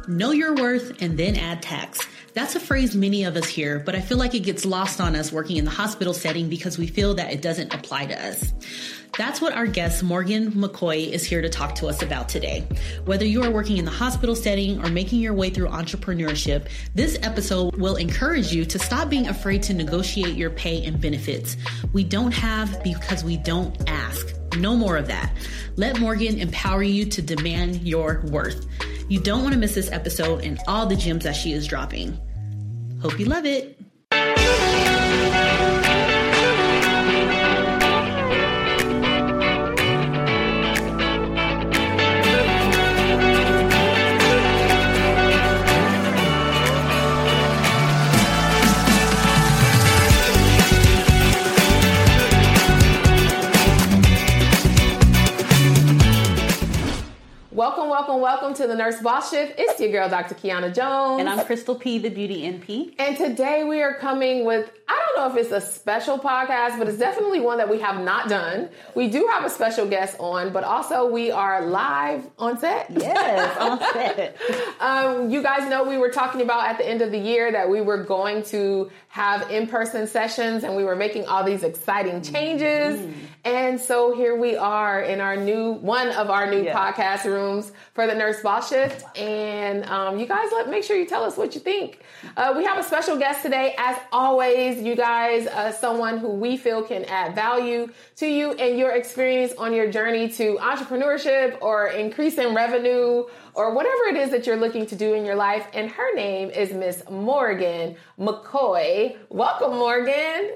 Know your worth and then add tax. That's a phrase many of us hear, but I feel like it gets lost on us working in the hospital setting because we feel that it doesn't apply to us. That's what our guest Morgan McCoy is here to talk to us about today. Whether you are working in the hospital setting or making your way through entrepreneurship, this episode will encourage you to stop being afraid to negotiate your pay and benefits. We don't have because we don't ask. No more of that. Let Morgan empower you to demand your worth. You don't want to miss this episode and all the gems that she is dropping. Hope you love it. Welcome to the Nurse Boss Shift. It's your girl, Dr. Kiana Jones. And I'm Crystal P., the Beauty NP. And today we are coming with, I don't know if it's a special podcast, but it's definitely one that we have not done. We do have a special guest on, but also we are live on set. Yes, on set. You guys know we were talking about at the end of the year that we were going to have in-person sessions and we were making all these exciting changes. And so here we are in one of our new podcast rooms for the Nurse Boss Shift. And you guys, make sure you tell us what you think. We have a special guest today. As always, you guys, someone who we feel can add value to you and your experience on your journey to entrepreneurship or increasing revenue or whatever it is that you're looking to do in your life. And her name is Miss Morgan McCoy. Welcome, Morgan.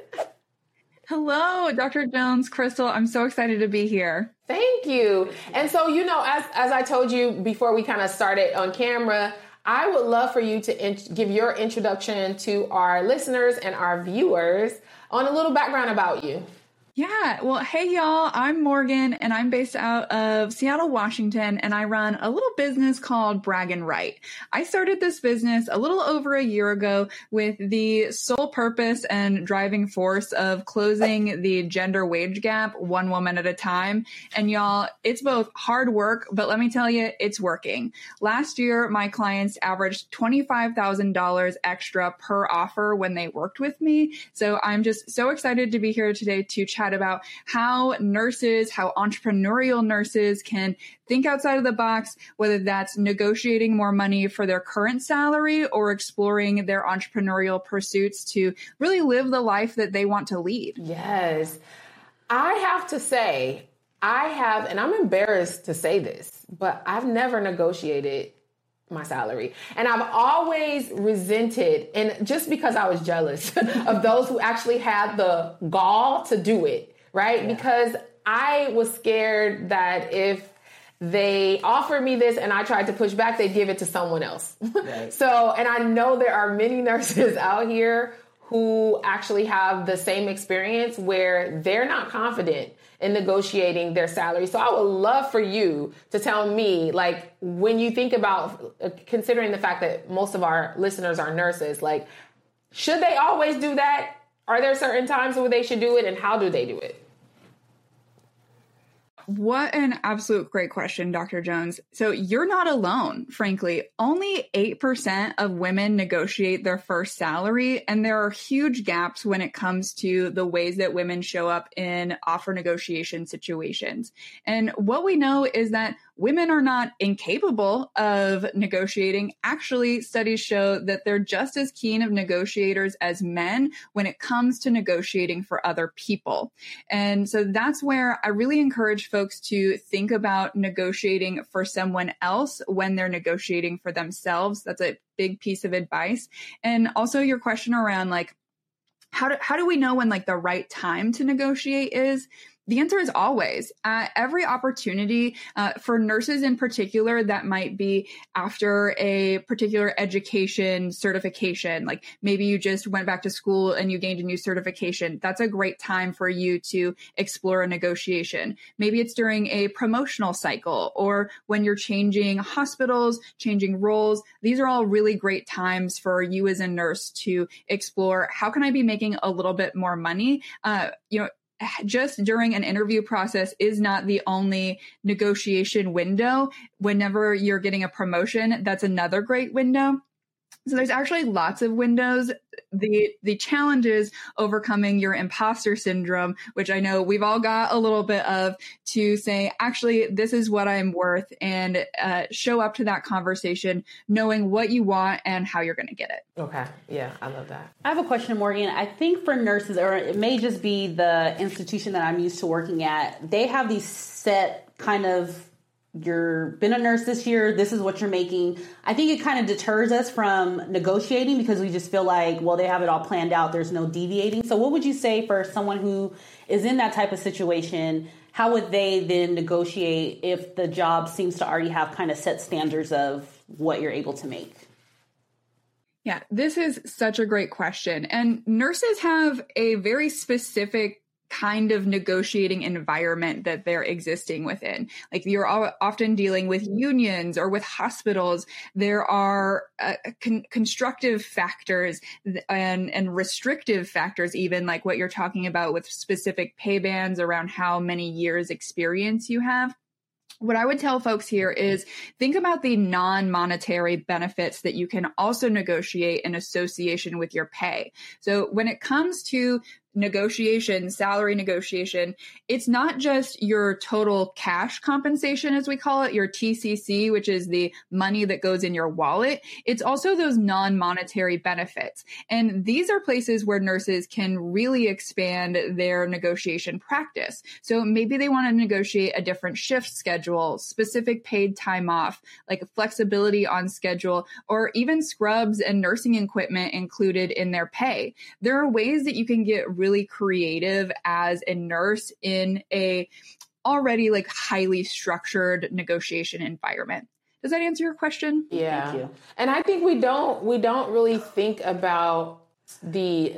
Hello, Dr. Jones, Crystal. I'm so excited to be here. Thank you. And so, as I told you before we kind of started on camera, I would love for you to give your introduction to our listeners and our viewers on a little background about you. Yeah. Well, hey, y'all, I'm Morgan and I'm based out of Seattle, Washington, and I run a little business called Brag and Write. I started this business a little over a year ago with the sole purpose and driving force of closing the gender wage gap one woman at a time. And y'all, it's both hard work, but let me tell you, it's working. Last year, my clients averaged $25,000 extra per offer when they worked with me. So I'm just so excited to be here today to chat about how entrepreneurial nurses can think outside of the box, whether that's negotiating more money for their current salary or exploring their entrepreneurial pursuits to really live the life that they want to lead. Yes. I have to say, and I'm embarrassed to say this, but I've never negotiated my salary. And I've always resented, and just because I was jealous of those who actually had the gall to do it, right? Yeah. Because I was scared that if they offered me this and I tried to push back, they'd give it to someone else. Right. And I know there are many nurses out here who actually have the same experience where they're not confident in negotiating their salary. So I would love for you to tell me, when you think about considering the fact that most of our listeners are nurses, should they always do that? Are there certain times where they should do it, and how do they do it? What an absolute great question, Dr. Jones. So you're not alone, frankly. Only 8% of women negotiate their first salary, and there are huge gaps when it comes to the ways that women show up in offer negotiation situations. And what we know is that women are not incapable of negotiating. Actually, studies show that they're just as keen of negotiators as men when it comes to negotiating for other people. And so that's where I really encourage folks to think about negotiating for someone else when they're negotiating for themselves. That's a big piece of advice. And also your question around how do we know when the right time to negotiate is? The answer is always. Every opportunity for nurses in particular that might be after a particular education certification, like maybe you just went back to school and you gained a new certification. That's a great time for you to explore a negotiation. Maybe it's during a promotional cycle or when you're changing hospitals, changing roles. These are all really great times for you as a nurse to explore, how can I be making a little bit more money? just during an interview process is not the only negotiation window. Whenever you're getting a promotion, that's another great window. So there's actually lots of windows. The challenge is overcoming your imposter syndrome, which I know we've all got a little bit of, to say, actually, this is what I'm worth, and show up to that conversation knowing what you want and how you're going to get it. Okay. Yeah, I love that. I have a question, Morgan. I think for nurses, or it may just be the institution that I'm used to working at, they have these set kind of, you've been a nurse this year, this is what you're making. I think it kind of deters us from negotiating because we just feel like, well, they have it all planned out. There's no deviating. So what would you say for someone who is in that type of situation? How would they then negotiate if the job seems to already have kind of set standards of what you're able to make? Yeah, this is such a great question. And nurses have a very specific kind of negotiating environment that they're existing within. Like, you're often dealing with unions or with hospitals. There are constructive factors and restrictive factors, even like what you're talking about with specific pay bands around how many years experience you have. What I would tell folks here is think about the non-monetary benefits that you can also negotiate in association with your pay. So when it comes to negotiation, salary negotiation, it's not just your total cash compensation, as we call it, your TCC, which is the money that goes in your wallet. It's also those non-monetary benefits. And these are places where nurses can really expand their negotiation practice. So maybe they want to negotiate a different shift schedule, specific paid time off, like flexibility on schedule, or even scrubs and nursing equipment included in their pay. There are ways that you can get really creative as a nurse in a already like highly structured negotiation environment. Does that answer your question? Yeah. Thank you. And I think we don't really think about the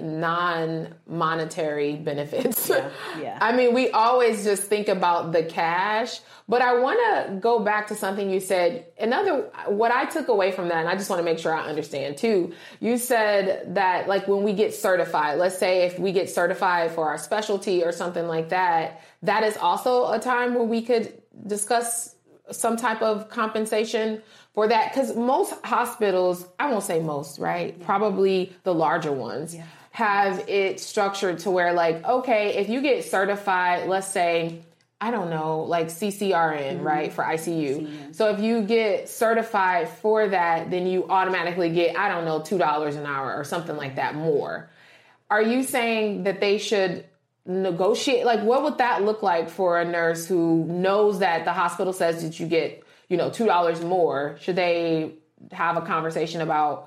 non-monetary benefits. Yeah. I mean, we always just think about the cash, but I want to go back to something you said. What I took away from that, and I just want to make sure I understand too, you said that like when we get certified, let's say if we get certified for our specialty or something like that, that is also a time where we could discuss some type of compensation for that. Because most hospitals, I won't say most, right? Yeah. Probably the larger ones have it structured to where like, okay, if you get certified, let's say, I don't know, like CCRN, right? For ICU. So if you get certified for that, then you automatically get, I don't know, $2 an hour or something like that more. Are you saying that they should negotiate? Like, what would that look like for a nurse who knows that the hospital says that you get, $2 more? Should they have a conversation about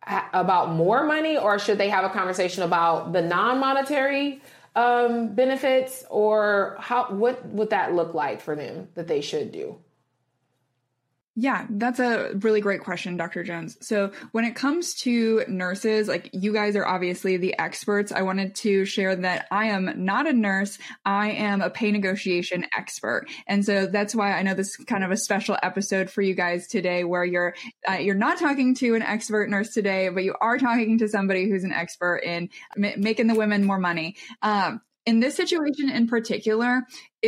more money, or should they have a conversation about the non-monetary benefits, or what would that look like for them that they should do? Yeah, that's a really great question, Dr. Jones. So when it comes to nurses, like you guys are obviously the experts. I wanted to share that I am not a nurse. I am a pay negotiation expert. And so that's why I know this is kind of a special episode for you guys today, where you're not talking to an expert nurse today, but you are talking to somebody who's an expert in making the women more money. In this situation in particular,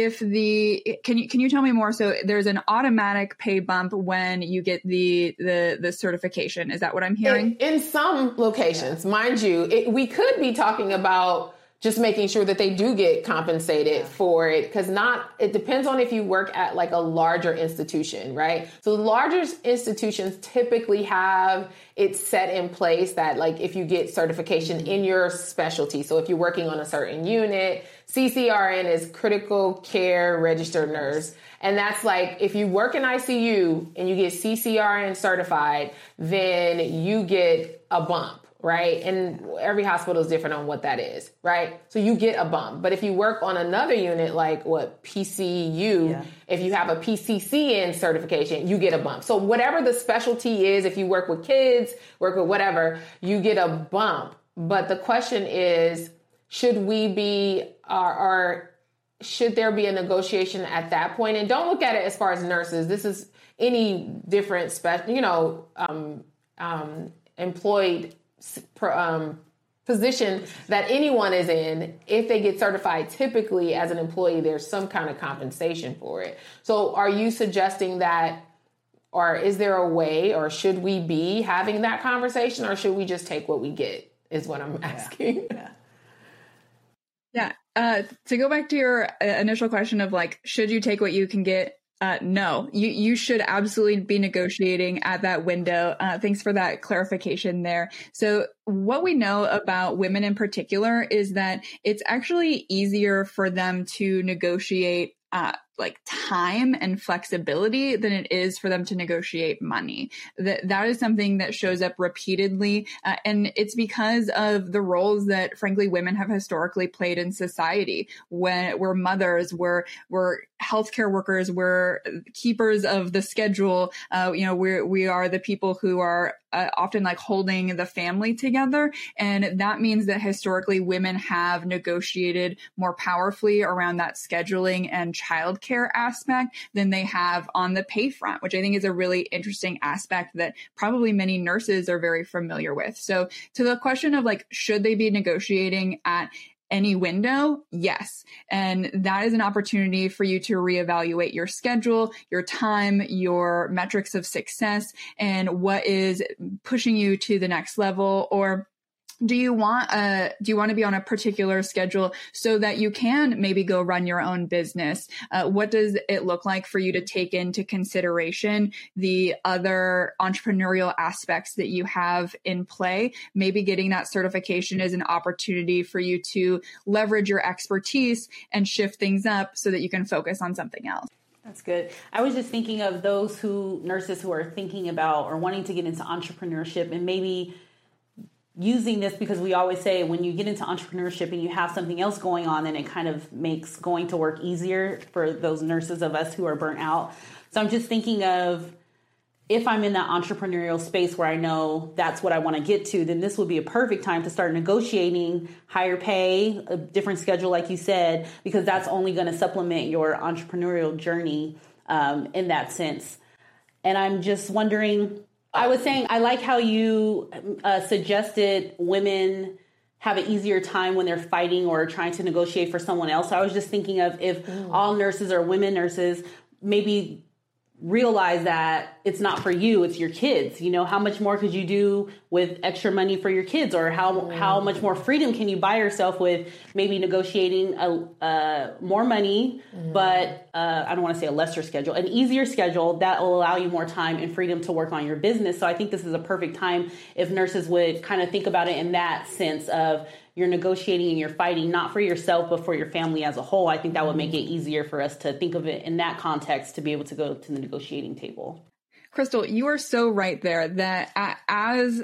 can you tell me more? So there's an automatic pay bump when you get the certification. Is that what I'm hearing? In some locations, mind you, we could be talking about just making sure that they do get compensated for it, because it depends on if you work at like a larger institution, right? So the larger institutions typically have it set in place that like if you get certification in your specialty, so if you're working on a certain unit, CCRN is critical care registered nurse. And that's like, if you work in ICU and you get CCRN certified, then you get a bump. Right? And every hospital is different on what that is, right? So you get a bump. But if you work on another unit, like PCU, if you have a PCCN certification, you get a bump. So whatever the specialty is, if you work with kids, work with whatever, you get a bump. But the question is, should we be, or should there be a negotiation at that point? And don't look at it as far as nurses. This is any different, employed position that anyone is in, if they get certified, typically as an employee, there's some kind of compensation for it. So are you suggesting that, or is there a way, or should we be having that conversation, or should we just take what we get, is what I'm asking. Yeah. To go back to your initial question of like, should you take what you can get? No, you should absolutely be negotiating at that window. Thanks for that clarification there. So what we know about women in particular is that it's actually easier for them to negotiate like time and flexibility than it is for them to negotiate money. That is something that shows up repeatedly. And it's because of the roles that frankly women have historically played in society. When we're mothers, we're healthcare workers, we're keepers of the schedule. We are the people who are often like holding the family together. And that means that historically women have negotiated more powerfully around that scheduling and childcare aspect than they have on the pay front, which I think is a really interesting aspect that probably many nurses are very familiar with. So to the question of like, should they be negotiating at any window? Yes. And that is an opportunity for you to reevaluate your schedule, your time, your metrics of success, and what is pushing you to the next level. Or do you want to be on a particular schedule so that you can maybe go run your own business? What does it look like for you to take into consideration the other entrepreneurial aspects that you have in play? Maybe getting that certification is an opportunity for you to leverage your expertise and shift things up so that you can focus on something else. That's good. I was just thinking of those nurses who are thinking about or wanting to get into entrepreneurship, and maybe using this, because we always say when you get into entrepreneurship and you have something else going on, then it kind of makes going to work easier for those nurses of us who are burnt out. So I'm just thinking of, if I'm in that entrepreneurial space where I know that's what I want to get to, then this would be a perfect time to start negotiating higher pay, a different schedule, like you said, because that's only going to supplement your entrepreneurial journey in that sense. And I'm just wondering, I was saying, I like how you suggested women have an easier time when they're fighting or trying to negotiate for someone else. So I was just thinking of, if all nurses are women nurses, maybe realize that it's not for you, it's your kids. You know, how much more could you do with extra money for your kids, or how much more freedom can you buy yourself with maybe negotiating more money, but I don't want to say a lesser schedule, an easier schedule that will allow you more time and freedom to work on your business. So I think this is a perfect time if nurses would kind of think about it in that sense of, you're negotiating and you're fighting not for yourself, but for your family as a whole. I think that would make it easier for us to think of it in that context, to be able to go to the negotiating table. Crystal, you are so right there that as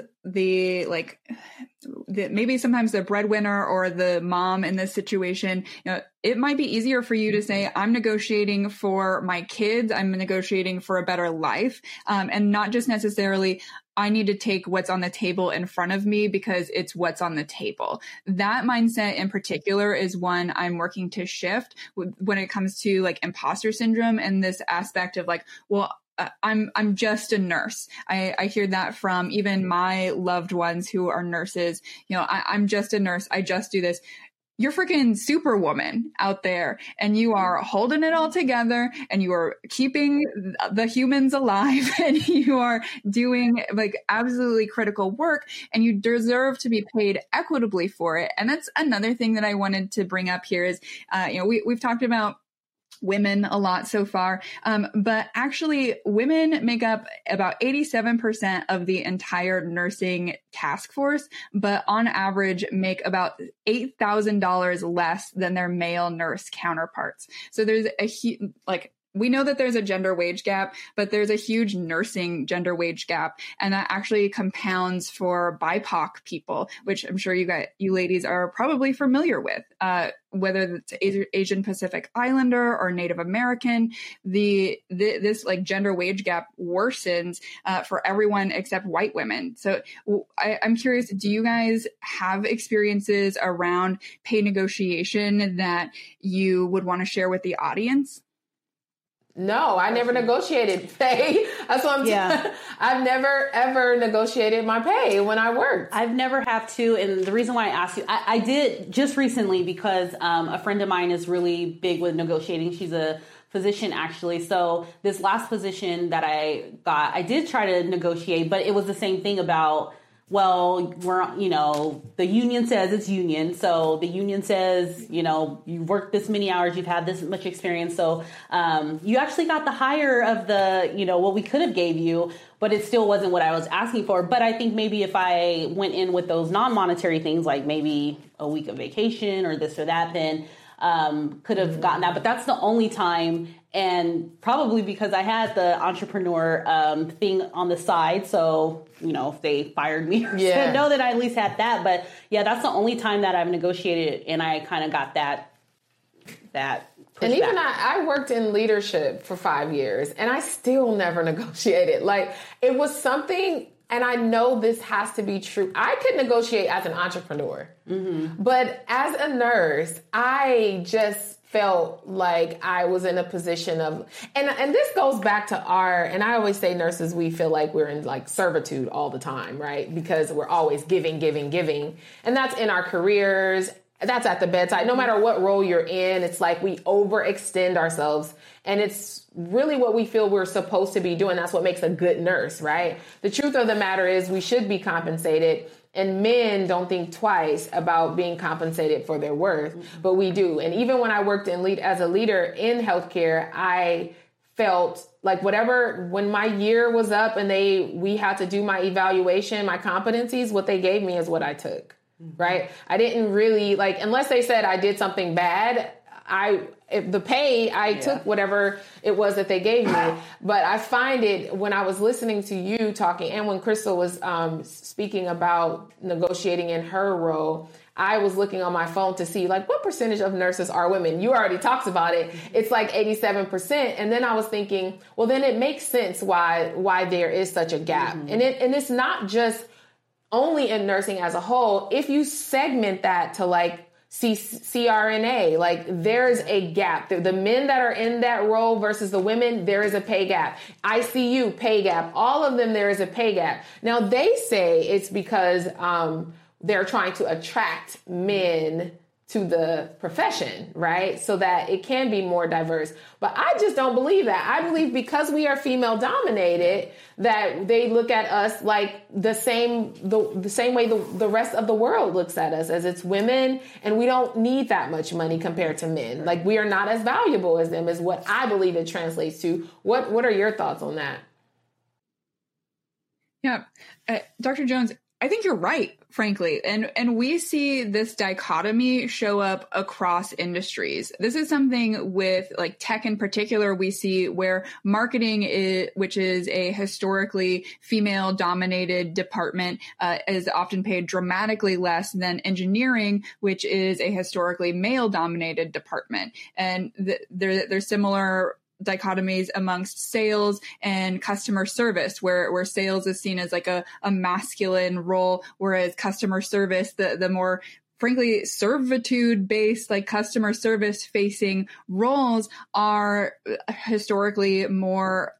maybe sometimes the breadwinner or the mom in this situation, it might be easier for you to say, I'm negotiating for my kids, I'm negotiating for a better life, and not just necessarily, I need to take what's on the table in front of me because it's what's on the table. That mindset in particular is one I'm working to shift when it comes to like imposter syndrome and this aspect of like, well, I'm just a nurse. I hear that from even my loved ones who are nurses. I'm just a nurse. I just do this. You're freaking superwoman out there, and you are holding it all together, and you are keeping the humans alive, and you are doing like absolutely critical work, and you deserve to be paid equitably for it. And that's another thing that I wanted to bring up here is, we've talked about women a lot so far. But actually women make up about 87% of the entire nursing task force, but on average make about $8,000 less than their male nurse counterparts. So there's we know that there's a gender wage gap, but there's a huge nursing gender wage gap. And that actually compounds for BIPOC people, which I'm sure you ladies are probably familiar with, whether it's Asian Pacific Islander or Native American. This like gender wage gap worsens for everyone except white women. So I'm curious, do you guys have experiences around pay negotiation that you would want to share with the audience? No, I never negotiated pay. That's what I've never, ever negotiated my pay when I worked. I've never had to. And the reason why I asked you, I did just recently because a friend of mine is really big with negotiating. She's a physician, actually. So this last position that I got, I did try to negotiate, but it was the same thing about, well, the union says it's union. So the union says, you worked this many hours, you've had this much experience. So you actually got the higher of the, what we could have gave you, but it still wasn't what I was asking for. But I think maybe if I went in with those non-monetary things, like maybe a week of vacation or this or that, then could have gotten that. But that's the only time. And probably because I had the entrepreneur thing on the side. So, if they fired me or said no, then I at least had that. But yeah, that's the only time that I've negotiated and I kind of got that and even I worked in leadership for 5 years and I still never negotiated. Like it was something, and I know this has to be true. I could negotiate as an entrepreneur, but as a nurse, I just felt like I was in a position of, and this goes back to and I always say nurses, we feel like we're in like servitude all the time, right? Because we're always giving. And that's in our careers. That's at the bedside. No matter what role you're in, it's like we overextend ourselves. And it's really what we feel we're supposed to be doing. That's what makes a good nurse, right? The truth of the matter is we should be compensated. And men don't think twice about being compensated for their worth, but we do. And even when I worked as a leader in healthcare, I felt like when my year was up and we had to do my evaluation, my competencies, what they gave me is what I took, right? I didn't really unless they said I did something bad, I took whatever it was that they gave me. But I find it when I was listening to you talking and when Crystal was speaking about negotiating in her role, I was looking on my phone to see what percentage of nurses are women. You already talked about it. It's 87%. And then I was thinking, well, then it makes sense why there is such a gap. And it's not just only in nursing as a whole. If you segment that to CRNA, there's a gap. The men that are in that role versus the women, there is a pay gap. ICU, pay gap. All of them, there is a pay gap. Now, they say it's because they're trying to attract men to the profession, right? So that it can be more diverse. But I just don't believe that. I believe because we are female dominated, that they look at us like the same way the rest of the world looks at us, as it's women, and we don't need that much money compared to men. We are not as valuable as them, is what I believe it translates to. What are your thoughts on that? Yeah, Dr. Jones, I think you're right, frankly. And we see this dichotomy show up across industries. This is something with tech in particular, we see where marketing, which is a historically female dominated department, is often paid dramatically less than engineering, which is a historically male dominated department. And there's similar dichotomies amongst sales and customer service, where sales is seen as a masculine role, whereas customer service, the more frankly servitude based customer service facing roles are historically more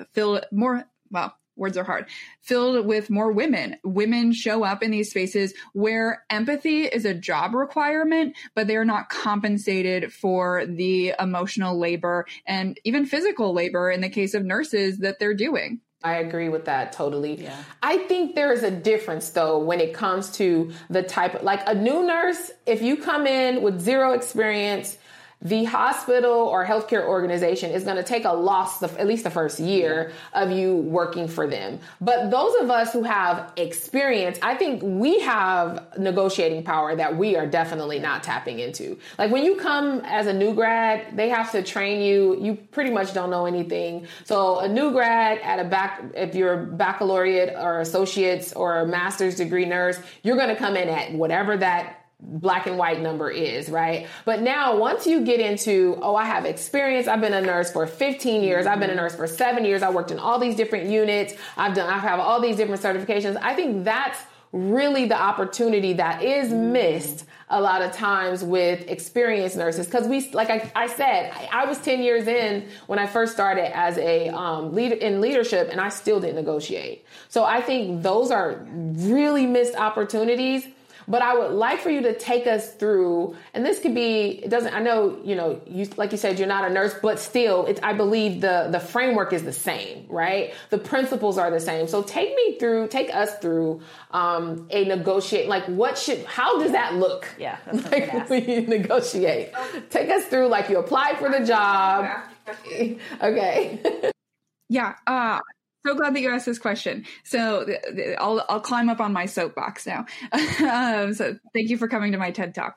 words are hard, filled with more women. Women show up in these spaces where empathy is a job requirement, but they're not compensated for the emotional labor and even physical labor in the case of nurses that they're doing. I agree with that totally. Yeah. I think there is a difference though when it comes to the type of, a new nurse, if you come in with zero experience, the hospital or healthcare organization is going to take a loss at least the first year of you working for them. But those of us who have experience, I think we have negotiating power that we are definitely not tapping into. When you come as a new grad, they have to train you. You pretty much don't know anything. So a new grad if you're baccalaureate or associates or a master's degree nurse, you're going to come in at whatever that black and white number is, right? But now once you get into, I have experience. I've been a nurse for 15 years. I've been a nurse for 7 years. I worked in all these different units. I have all these different certifications. I think that's really the opportunity that is missed a lot of times with experienced nurses. Because I said, I was 10 years in when I first started as a leader in leadership, and I still didn't negotiate. So I think those are really missed opportunities. But I would like for you to take us through, and this could be, I know, you, like you said, you're not a nurse, but still, I believe the framework is the same, right? The principles are the same. So take us through a negotiate, how does that look? Yeah. That's like when you negotiate. Take us through, like you applied for the job. Okay. Yeah. So glad that you asked this question. So I'll climb up on my soapbox now. So thank you for coming to my TED Talk.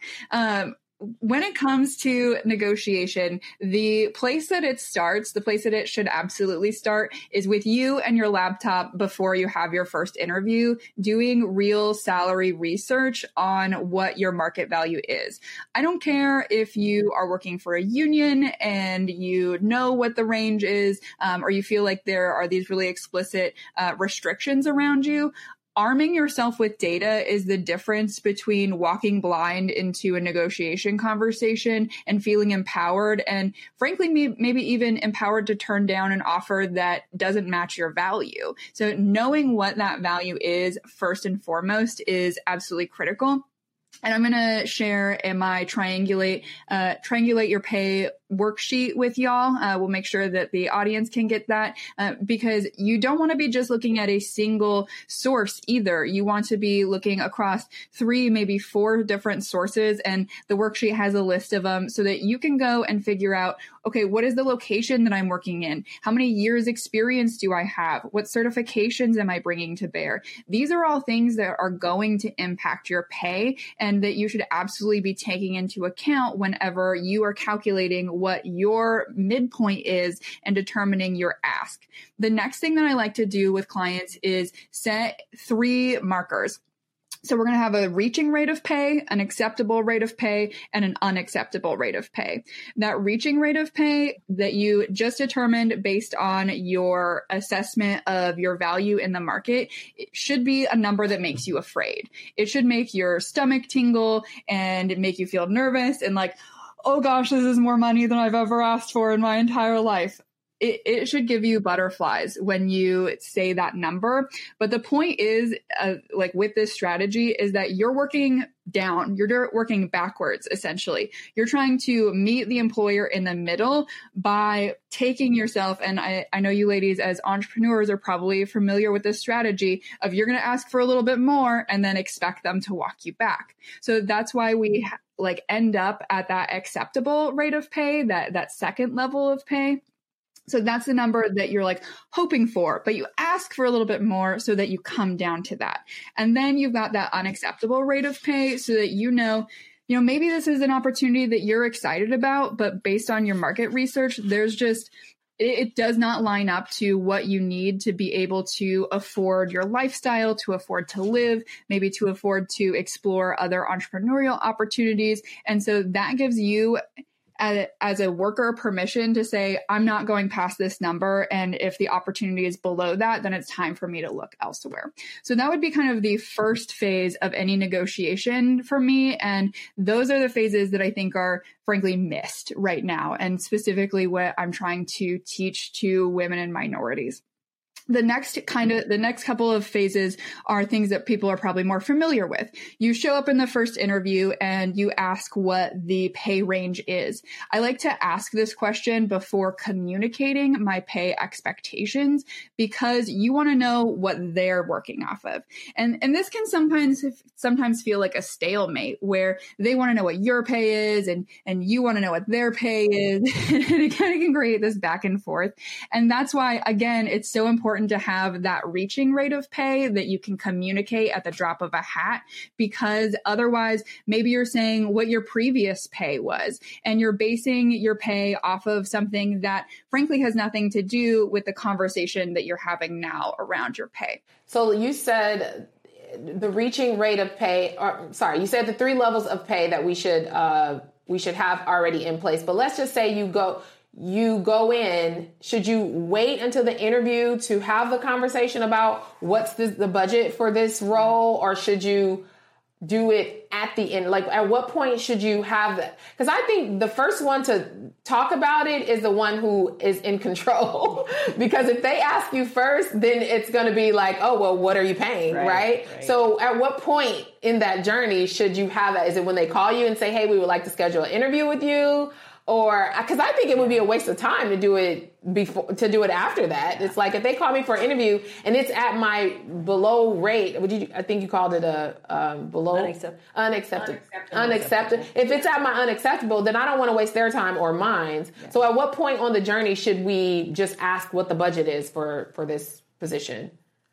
When it comes to negotiation, the place that it starts, the place that it should absolutely start is with you and your laptop before you have your first interview, doing real salary research on what your market value is. I don't care if you are working for a union and you know what the range is, or you feel like there are these really explicit restrictions around you. Arming yourself with data is the difference between walking blind into a negotiation conversation and feeling empowered and frankly, maybe even empowered to turn down an offer that doesn't match your value. So knowing what that value is first and foremost is absolutely critical. And I'm going to share in my triangulate your pay worksheet with y'all. We'll make sure that the audience can get that because you don't want to be just looking at a single source either. You want to be looking across 3, maybe 4 different sources, and the worksheet has a list of them so that you can go and figure out, okay, what is the location that I'm working in? How many years experience do I have? What certifications am I bringing to bear? These are all things that are going to impact your pay and that you should absolutely be taking into account whenever you are calculating what your midpoint is and determining your ask. The next thing that I like to do with clients is set 3 markers. So we're going to have a reaching rate of pay, an acceptable rate of pay, and an unacceptable rate of pay. That reaching rate of pay that you just determined based on your assessment of your value in the market, it should be a number that makes you afraid. It should make your stomach tingle and make you feel nervous and like, oh gosh, this is more money than I've ever asked for in my entire life. It should give you butterflies when you say that number. But the point is, like with this strategy, is that you're working down, you're working backwards, essentially. You're trying to meet the employer in the middle by taking yourself, and I know you ladies as entrepreneurs are probably familiar with this strategy of you're going to ask for a little bit more and then expect them to walk you back. So that's why we end up at that acceptable rate of pay, that second level of pay. So that's the number that you're hoping for, but you ask for a little bit more so that you come down to that. And then you've got that unacceptable rate of pay so that maybe this is an opportunity that you're excited about, but based on your market research, it does not line up to what you need to be able to afford your lifestyle, to afford to live, maybe to afford to explore other entrepreneurial opportunities. And so that gives you as a worker permission to say, I'm not going past this number. And if the opportunity is below that, then it's time for me to look elsewhere. So that would be kind of the first phase of any negotiation for me. And those are the phases that I think are frankly missed right now. And specifically what I'm trying to teach to women and minorities. The next couple of phases are things that people are probably more familiar with. You show up in the first interview and you ask what the pay range is. I like to ask this question before communicating my pay expectations because you want to know what they're working off of. And this can sometimes feel like a stalemate where they want to know what your pay is and you want to know what their pay is. And it kind of can create this back and forth. And that's why, again, it's so important to have that reaching rate of pay that you can communicate at the drop of a hat, because otherwise maybe you're saying what your previous pay was and you're basing your pay off of something that frankly has nothing to do with the conversation that you're having now around your pay. So you said the reaching rate of pay, you said the 3 levels of pay that we should have already in place, but let's just say you go in, should you wait until the interview to have the conversation about what's the budget for this role, or should you do it at the end? Like, at what point should you have that? Because I think the first one to talk about it is the one who is in control. Because if they ask you first, then it's going to be like, oh, well, what are you paying? Right? So at what point in that journey should you have that? Is it when they call you and say, hey, we would like to schedule an interview with you? Or, because I think it would be a waste of time to do it after that. It's like, if they call me for an interview and it's at my below rate, I think you called it a below unacceptable. If it's at my unacceptable, then I don't want to waste their time or mine. Yeah. So at what point on the journey should we just ask what the budget is for this position?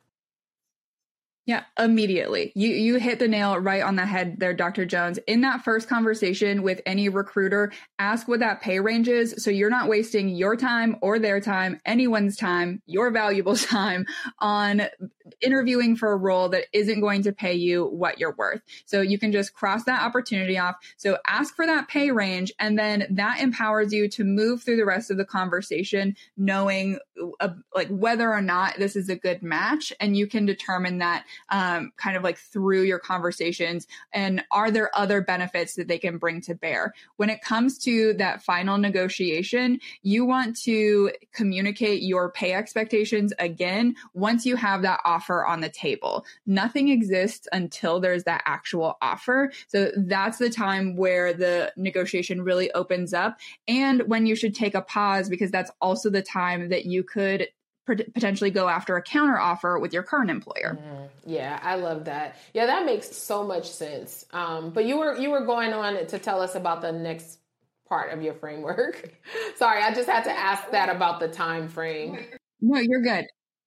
Yeah, immediately. You hit the nail right on the head there, Dr. Jones. In that first conversation with any recruiter, ask what that pay range is, so you're not wasting your time or their time, anyone's time, your valuable time on interviewing for a role that isn't going to pay you what you're worth. So you can just cross that opportunity off. So ask for that pay range, and then that empowers you to move through the rest of the conversation knowing like whether or not this is a good match, and you can determine that kind of like through your conversations, and are there other benefits that they can bring to bear. When it comes to that final negotiation, you want to communicate your pay expectations again once you have that offer on the table. Nothing exists until there's that actual offer. So that's the time where the negotiation really opens up, and when you should take a pause, because that's also the time that you could potentially go after a counter offer with your current employer. Yeah, I love that. Yeah, that makes so much sense. But you were going on to tell us about the next part of your framework. Sorry, I just had to ask that about the time frame. No, you're good.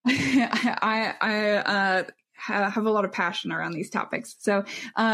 I have a lot of passion around these topics. So,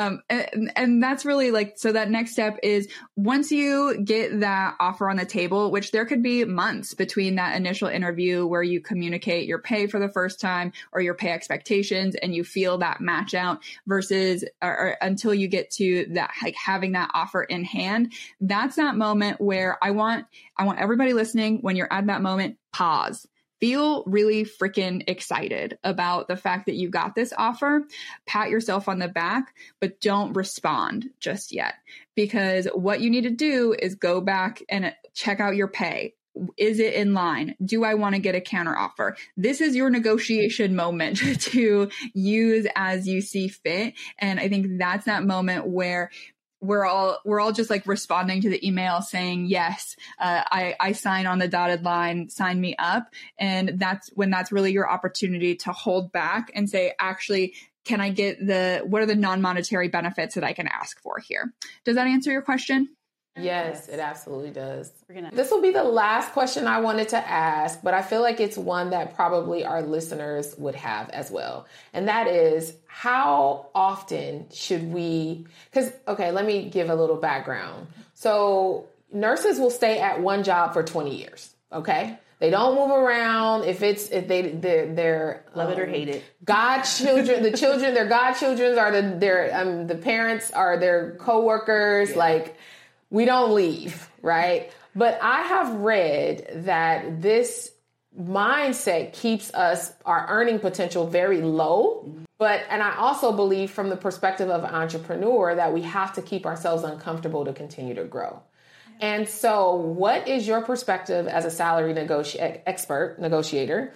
and that's really like, so that next step is once you get that offer on the table, which there could be months between that initial interview where you communicate your pay for the first time or your pay expectations and you feel that match out versus or until you get to that, like having that offer in hand. That's that moment where I want everybody listening, when you're at that moment, pause. Feel really freaking excited about the fact that you got this offer. Pat yourself on the back, but don't respond just yet, because what you need to do is go back and check out your pay. Is it in line? Do I want to get a counter offer? This is your negotiation moment to use as you see fit. And I think that's that moment where we're all just like responding to the email saying, yes, I sign on the dotted line, sign me up. And that's really your opportunity to hold back and say, actually, can I get what are the non-monetary benefits that I can ask for here? Does that answer your question? Yes, it absolutely does. This will be the last question I wanted to ask, but I feel like it's one that probably our listeners would have as well. And that is, how often should we, let me give a little background. So nurses will stay at one job for 20 years. Okay. They don't move around. They're love it or hate it. Godchildren, their godchildren are the parents are their coworkers. Yeah. Like, we don't leave, right? But I have read that this mindset keeps our earning potential very low. And I also believe from the perspective of an entrepreneur that we have to keep ourselves uncomfortable to continue to grow. And so what is your perspective as a salary negotiator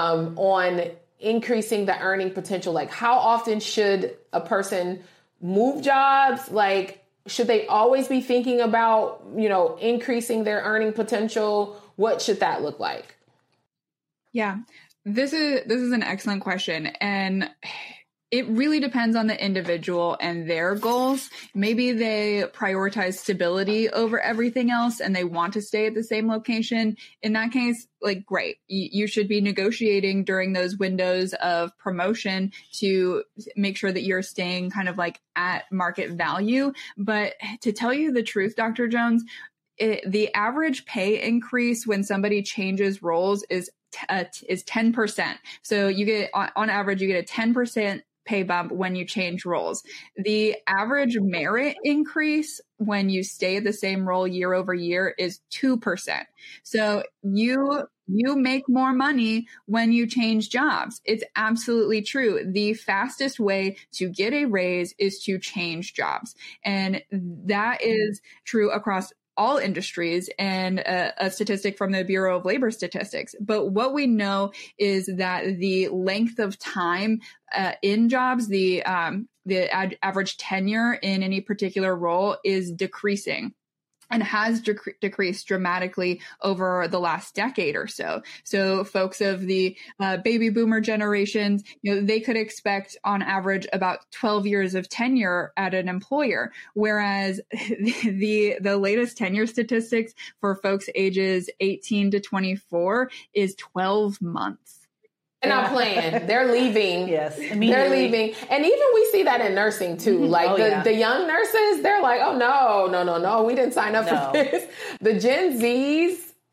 on increasing the earning potential? Like, how often should a person move jobs? Like, should they always be thinking about, increasing their earning potential? What should that look like? Yeah, this is an excellent question. And it really depends on the individual and their goals. Maybe they prioritize stability over everything else and they want to stay at the same location. In that case, like, great. You should be negotiating during those windows of promotion to make sure that you're staying kind of like at market value. But to tell you the truth, Dr. Jones, the average pay increase when somebody changes roles is 10%. So you get, on average, you get a 10% pay bump when you change roles. The average merit increase when you stay at the same role year over year is 2%. So you make more money when you change jobs. It's absolutely true. The fastest way to get a raise is to change jobs. And that is true across all industries, and a statistic from the Bureau of Labor Statistics. But what we know is that the length of time in jobs, the average tenure in any particular role is decreasing, and has decreased dramatically over the last decade or so. So folks of the baby boomer generations, they could expect on average about 12 years of tenure at an employer, whereas the latest tenure statistics for folks ages 18 to 24 is 12 months. They're not playing. They're leaving. Yes, they're leaving. And even we see that in nursing too. Like the young nurses, they're like, oh, no, we didn't sign up for this. The Gen Zs,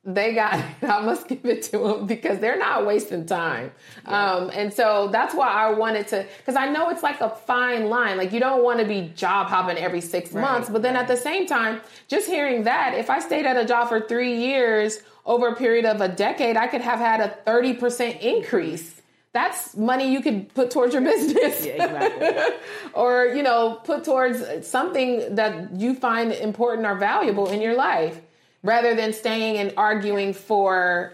I must give it to them because they're not wasting time. Yeah. And so that's why I wanted to, because I know it's like a fine line. Like you don't want to be job hopping every 6 months. But then at the same time, just hearing that, if I stayed at a job for 3 years, over a period of a decade, I could have had a 30% increase. That's money you could put towards your business. Yeah, exactly. Or, put towards something that you find important or valuable in your life, rather than staying and arguing for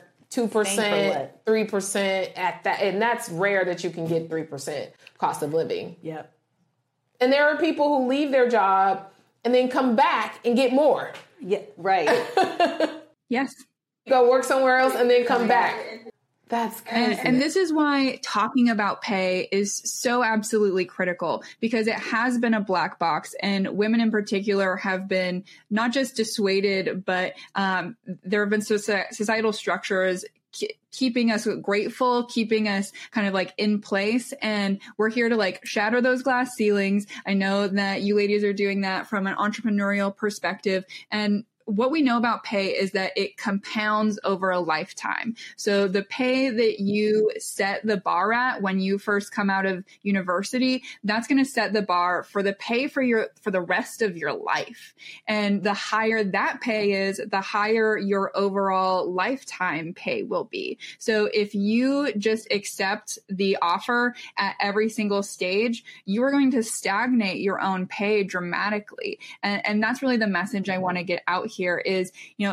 2%, 3% at that. And that's rare that you can get 3% cost of living. Yep. And there are people who leave their job and then come back and get more. Yeah, right. Yes. Go work somewhere else and then come back. That's crazy. And this is why talking about pay is so absolutely critical, because it has been a black box, and women in particular have been not just dissuaded, but there have been societal structures keeping us grateful, keeping us kind of like in place. And we're here to like shatter those glass ceilings. I know that you ladies are doing that from an entrepreneurial perspective. And what we know about pay is that it compounds over a lifetime. So the pay that you set the bar at when you first come out of university, that's going to set the bar for the pay for the rest of your life. And the higher that pay is, the higher your overall lifetime pay will be. So if you just accept the offer at every single stage, you are going to stagnate your own pay dramatically. And that's really the message I want to get out here is,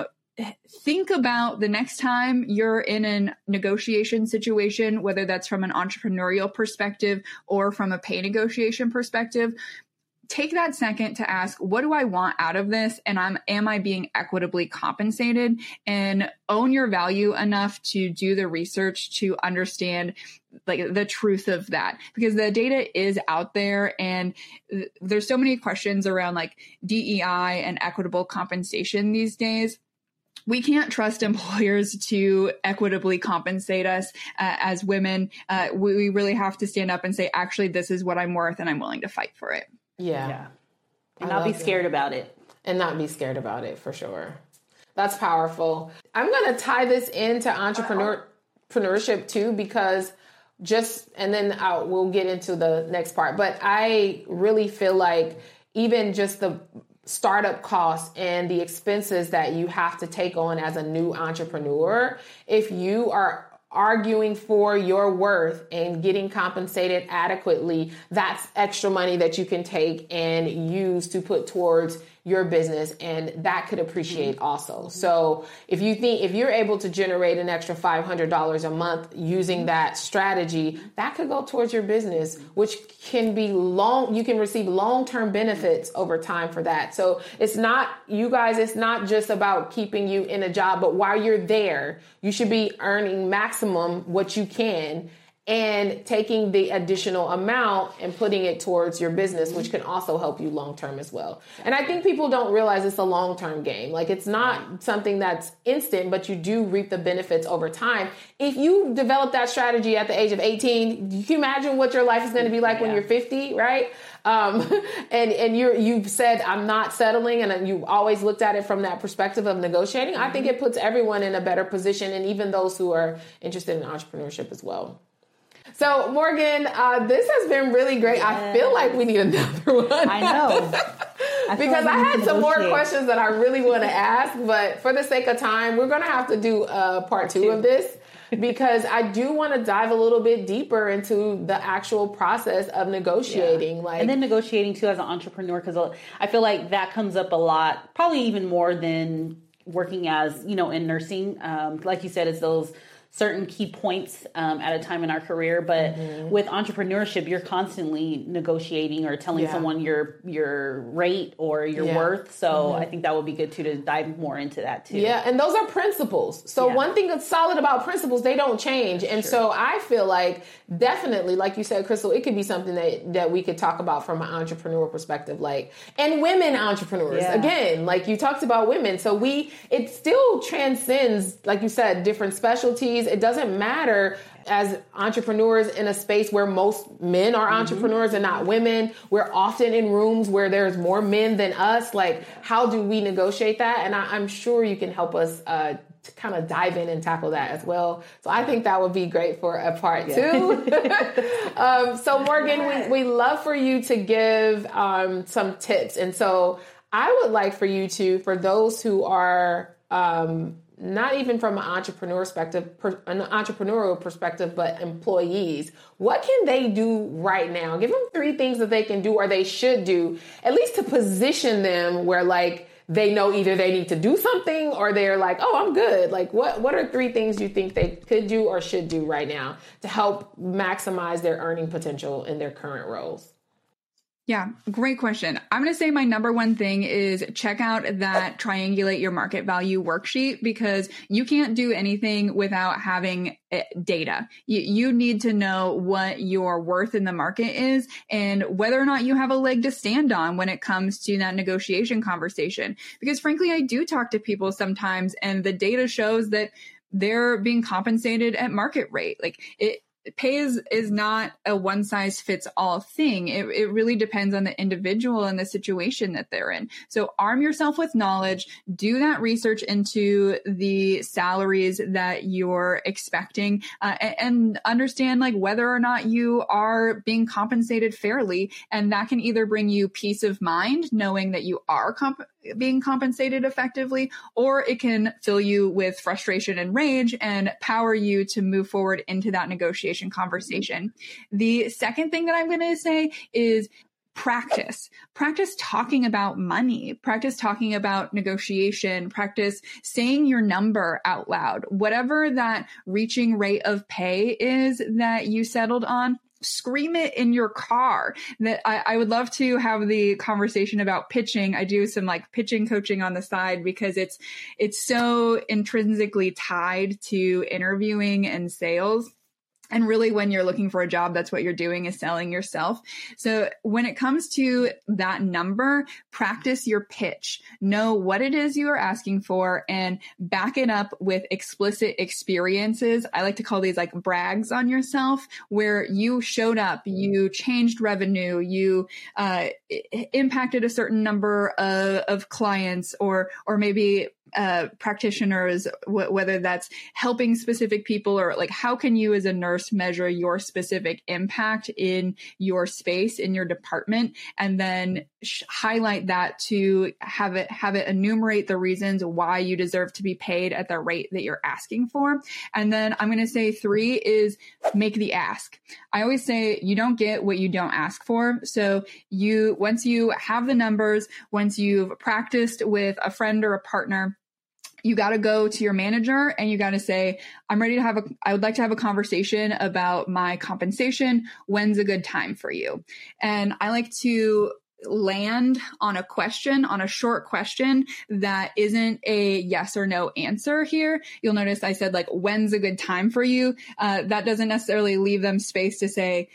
think about the next time you're in a negotiation situation, whether that's from an entrepreneurial perspective or from a pay negotiation perspective. Take that second to ask, what do I want out of this? And am I being equitably compensated? And own your value enough to do the research to understand like the truth of that, because the data is out there, and there's so many questions around like DEI and equitable compensation these days. We can't trust employers to equitably compensate us as women. We really have to stand up and say, actually, this is what I'm worth, and I'm willing to fight for it. Yeah. And not be scared about it. And not be scared about it, for sure. That's powerful. I'm going to tie this into entrepreneurship too, because and then we'll get into the next part. But I really feel like even just the startup costs and the expenses that you have to take on as a new entrepreneur, if you are arguing for your worth and getting compensated adequately, that's extra money that you can take and use to put towards your business, and that could appreciate also. So if you're able to generate an extra $500 a month using that strategy, that could go towards your business, which can be you can receive long-term benefits over time for that. So it's not just about keeping you in a job, but while you're there, you should be earning maximum what you can and taking the additional amount and putting it towards your business, which can also help you long-term as well. And I think people don't realize it's a long-term game. Like, it's not something that's instant, but you do reap the benefits over time. If you develop that strategy at the age of 18, you can imagine what your life is going to be like when you're 50, right? And you've said, I'm not settling, and you've always looked at it from that perspective of negotiating. I think it puts everyone in a better position, and even those who are interested in entrepreneurship as well. So Morgan, this has been really great. Yes. I feel like we need another one. I know. Because I had some more questions that I really want to ask, but for the sake of time, we're going to have to do part two of this. Because I do want to dive a little bit deeper into the actual process of negotiating. Yeah. And then negotiating too as an entrepreneur, because I feel like that comes up a lot, probably even more than working as, in nursing. Like you said, it's those certain key points at a time in our career. But with entrepreneurship, you're constantly negotiating or telling someone your rate or your worth. So I think that would be good too, to dive more into that too. Yeah. And those are principles. So one thing that's solid about principles, they don't change. And so I feel like definitely, like you said, Crystal, it could be something that we could talk about from an entrepreneur perspective, and women entrepreneurs, again, like you talked about women. So it still transcends, like you said, different specialties. It doesn't matter as entrepreneurs in a space where most men are entrepreneurs and not women. We're often in rooms where there's more men than us. Like, how do we negotiate that? And I'm sure you can help us to kind of dive in and tackle that as well. So I think that would be great for a part two. So Morgan, we love for you to give some tips. And so I would like for you to, for those who are not even from an entrepreneurial perspective, but employees, what can they do right now? Give them 3 things that they can do or they should do, at least to position them where they know either they need to do something or they're like, oh, I'm good. Like, what are 3 things you think they could do or should do right now to help maximize their earning potential in their current roles? Yeah, great question. I'm going to say my number one thing is check out that triangulate your market value worksheet, because you can't do anything without having data. You need to know what your worth in the market is and whether or not you have a leg to stand on when it comes to that negotiation conversation. Because frankly, I do talk to people sometimes and the data shows that they're being compensated at market rate. Pay is not a one size fits all thing. It really depends on the individual and the situation that they're in. So arm yourself with knowledge, do that research into the salaries that you're expecting, and understand whether or not you are being compensated fairly. And that can either bring you peace of mind knowing that you are being compensated effectively, or it can fill you with frustration and rage and power you to move forward into that negotiation conversation. The second thing that I'm going to say is practice talking about money, practice talking about negotiation, practice saying your number out loud, whatever that reaching rate of pay is that you settled on. Scream it in your car. That I would love to have the conversation about pitching. I do some pitching coaching on the side because it's so intrinsically tied to interviewing and sales. And really, when you're looking for a job, that's what you're doing, is selling yourself. So when it comes to that number, practice your pitch. Know what it is you are asking for and back it up with explicit experiences. I like to call these brags on yourself, where you showed up, you changed revenue, you impacted a certain number of clients, or maybe practitioners, whether that's helping specific people, or how can you as a nurse measure your specific impact in your space, in your department, and then highlight that to have it enumerate the reasons why you deserve to be paid at the rate that you're asking for. And then I'm going to say 3 is make the ask. I always say you don't get what you don't ask for. So once you have the numbers, once you've practiced with a friend or a partner, you got to go to your manager and you got to say, I would like to have a conversation about my compensation. When's a good time for you? And I like to land on a short question that isn't a yes or no answer here. You'll notice I said when's a good time for you? That doesn't necessarily leave them space to say,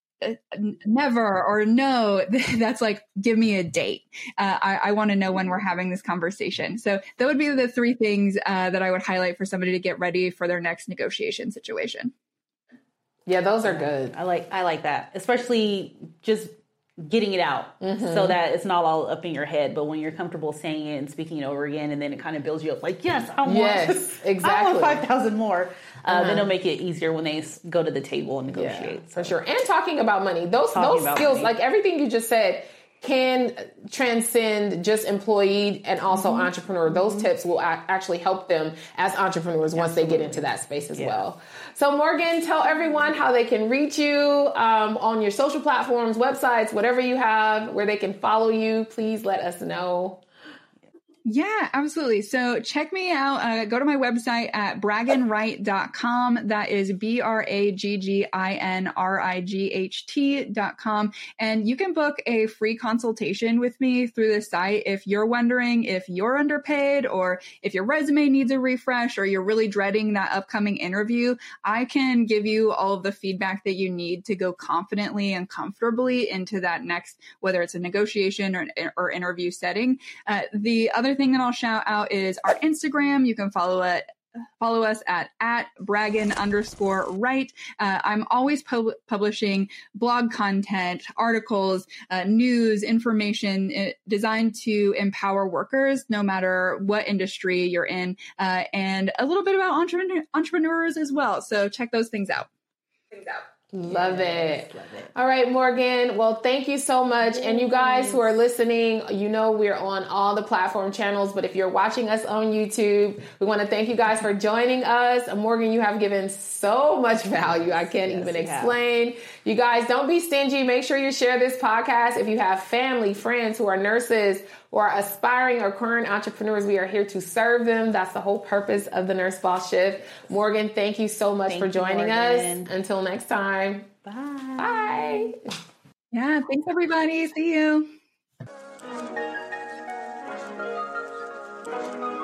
never or no. That's give me a date. I want to know when we're having this conversation. So that would be the 3 things that I would highlight for somebody to get ready for their next negotiation situation. Yeah, those are good. I like that, especially just getting it out so that it's not all up in your head. But when you're comfortable saying it and speaking it over again, and then it kind of builds you up like, yes, I want I want 5,000 more. Then it'll make it easier when they go to the table and negotiate. Yeah, for sure. And talking about money, those skills, like everything you just said, can transcend just employee and also entrepreneur. Those tips will actually help them as entrepreneurs once they get into that space as well. So Morgan, tell everyone how they can reach you on your social platforms, websites, whatever you have, where they can follow you. Please let us know. Yeah, absolutely. So check me out. Go to my website at bragginwright.com. That is BRAGGINRIGHT.com. And you can book a free consultation with me through the site if you're wondering if you're underpaid or if your resume needs a refresh or you're really dreading that upcoming interview. I can give you all of the feedback that you need to go confidently and comfortably into that next, whether it's a negotiation or interview setting. The other thing that I'll shout out is our Instagram. You can follow us at @Braggin_Wright. I'm always publishing blog content, articles, news, information designed to empower workers, no matter what industry you're in, and a little bit about entrepreneurs as well. So check those things out. Love it. All right, Morgan. Well, thank you so much. And you guys who are listening, you know we're on all the platform channels, but if you're watching us on YouTube, we want to thank you guys for joining us. Morgan, you have given so much value. I can't even explain. You guys, don't be stingy. Make sure you share this podcast. If you have family, friends who are nurses or aspiring or current entrepreneurs, we are here to serve them. That's the whole purpose of the Nurse Boss Shift. Morgan, thank you so much for joining us. Until next time. Bye. Yeah, thanks everybody. See you.